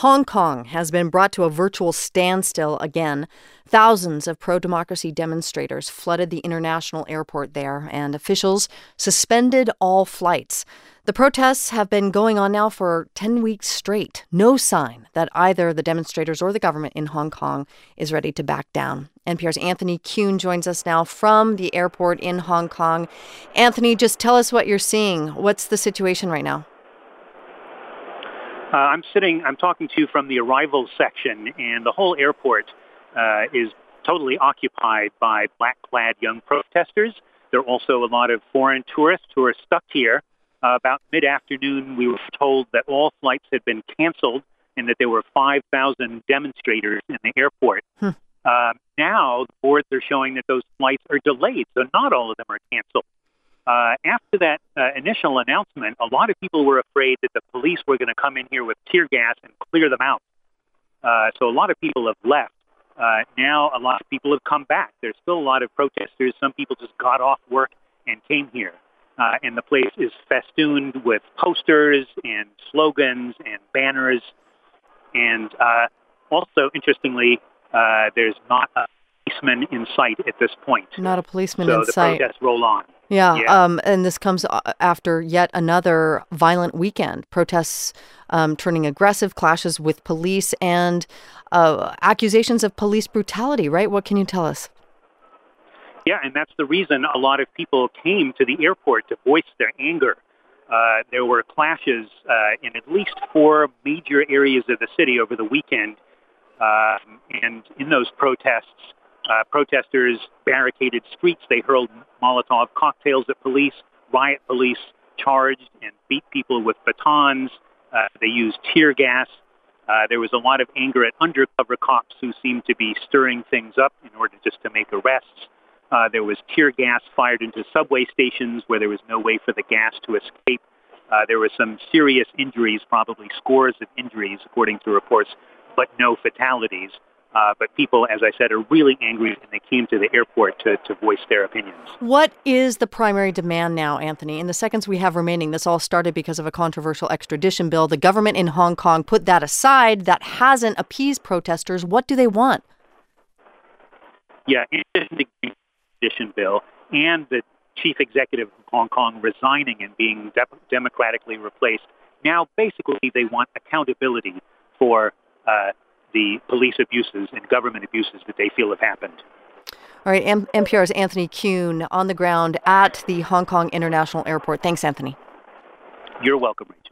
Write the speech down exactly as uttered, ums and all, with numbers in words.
Hong Kong has been brought to a virtual standstill again. Thousands of pro-democracy demonstrators flooded the international airport there, and officials suspended all flights. The protests have been going on now for ten weeks straight. No sign that either the demonstrators or the government in Hong Kong is ready to back down. N P R's Anthony Kuhn joins us now from the airport in Hong Kong. Anthony, just tell us what you're seeing. What's the situation right now? Uh, I'm sitting, I'm talking to you from the arrivals section, and the whole airport uh, is totally occupied by black-clad young protesters. There are also a lot of foreign tourists who are stuck here. Uh, about mid-afternoon, we were told that all flights had been canceled and that there were five thousand demonstrators in the airport. Hmm. Uh, now, the boards are showing that those flights are delayed, so not all of them are canceled. Uh, after that uh, initial announcement, a lot of people were afraid that the police were going to come in here with tear gas and clear them out. Uh, so a lot of people have left. Uh, now a lot of people have come back. There's still a lot of protesters. Some people just got off work and came here. Uh, and the place is festooned with posters and slogans and banners. And uh, also, interestingly, uh, there's not a policeman in sight at this point. Not a policeman so in sight. So the protests roll on. Yeah, yeah. Um, and this comes after yet another violent weekend. Protests um, turning aggressive, clashes with police, and uh, accusations of police brutality, right? What can you tell us? Yeah, and that's the reason a lot of people came to the airport to voice their anger. Uh, there were clashes uh, in at least four major areas of the city over the weekend. Uh, and in those protests, Uh, protesters barricaded streets. They hurled Molotov cocktails at police. Riot police charged and beat people with batons. Uh, they used tear gas. Uh, there was a lot of anger at undercover cops who seemed to be stirring things up in order just to make arrests. Uh, there was tear gas fired into subway stations where there was no way for the gas to escape. Uh, there were some serious injuries, probably scores of injuries, according to reports, but no fatalities. Uh, but people, as I said, are really angry, and they came to the airport to, to voice their opinions. What is the primary demand now, Anthony? In the seconds we have remaining, this all started because of a controversial extradition bill. The government in Hong Kong put that aside. That hasn't appeased protesters. What do they want? Yeah, in addition to the extradition bill and the chief executive of Hong Kong resigning and being de- democratically replaced, now basically they want accountability for uh the police abuses and government abuses that they feel have happened. All right, M- N P R's Anthony Kuhn on the ground at the Hong Kong International Airport. Thanks, Anthony. You're welcome.